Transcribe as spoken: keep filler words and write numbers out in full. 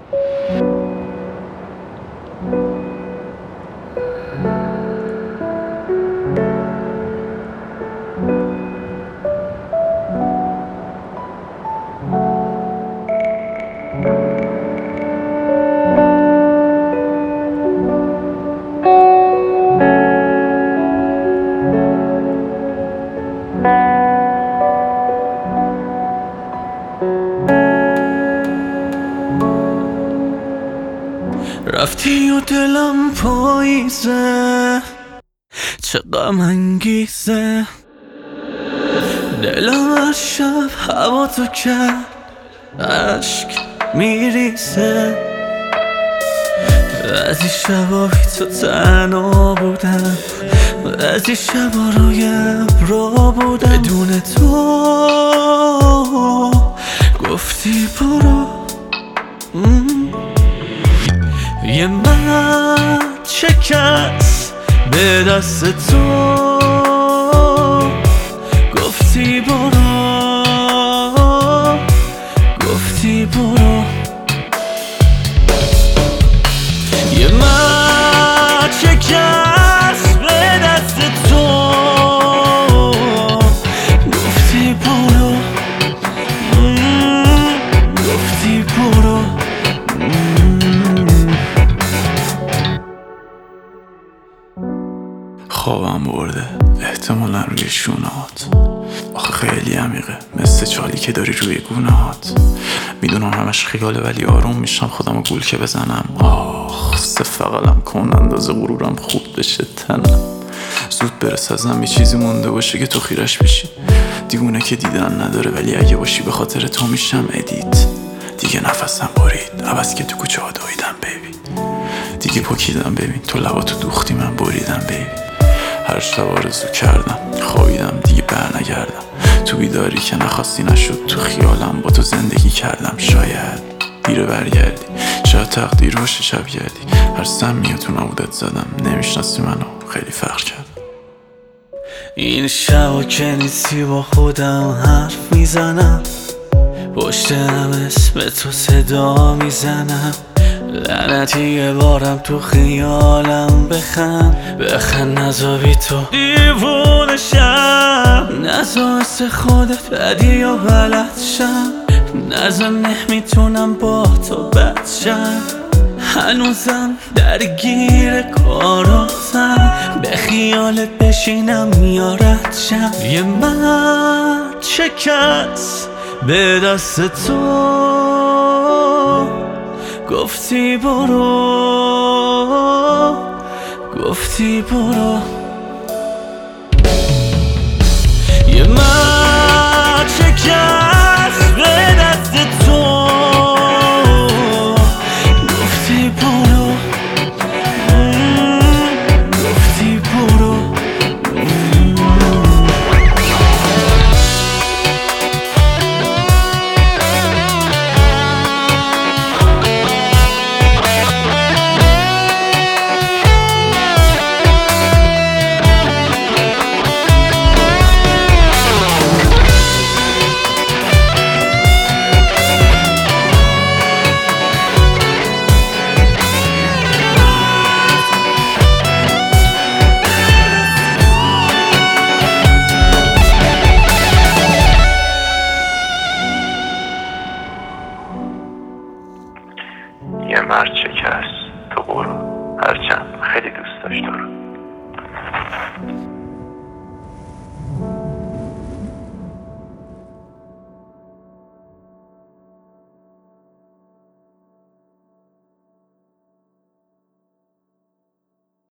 رفتی و دلم پاییزه، چه غم انگیزه. دلم هر شب هوا تو کرد، عشق میریزه. بعضی شبا بی تو تنها بودم، بعضی شبا روی ابرا بودم. بدون تو گفتی برو، یه من چه کس به دست تو گفتی برو، گفتی برو. یه من چه کس به دست تو گفتی برو، گفتی برو. خوابم برده احتمالا روی شونات، آخه خیلی عمیقه مثل چالی که داری روی گونهات. میدونم همش خیاله ولی آروم میشم خودمو گول که بزنم. آخ سفقلم کن اندازه غرورم خوب بشه تنم. زود برس ازم یه چیزی مونده باشه که تو خیرش بشی. دیوونه که دیدن نداره ولی اگه باشی به خاطر تو میشم ادیت. دیگه نفسم برید عوض که تو کوچه ها دویدم بیبی. دیگه پکیدم ببین تو لباتو دوختی من بریدم بیبی. هر شب آرزو کردم خوابیدم دیگه بر نگردم. تو بیداری که نخواستی نشد، تو خیالم با تو زندگی کردم. شاید دیره برگردی، شاید تقدیر باشه شب گردی. هر سمی تو نبودت زدم، نمیشناسی منو خیلی فخر کردم. این شبا که نیستی با خودم حرف میزنم، پشت هم اسم تو صدا میزنم. لعنتی یه بارم تو خیالم بخند، بخند نزا بی تو دیوونه شم. نزا مثل خودت بدی یا بلد شم، نزا نمیتونم با تو بد شم. هنوزم درگیر کاراتم، به خیالت بشینم یارت شم. یه من چه کس به دست تو گفتی برو، گفتی برو. یه من چه کس به دست تو گفتی برو، گفتی برو. یه مرد شکست تو برو، هرچند خیلی دوست داشت تو رو.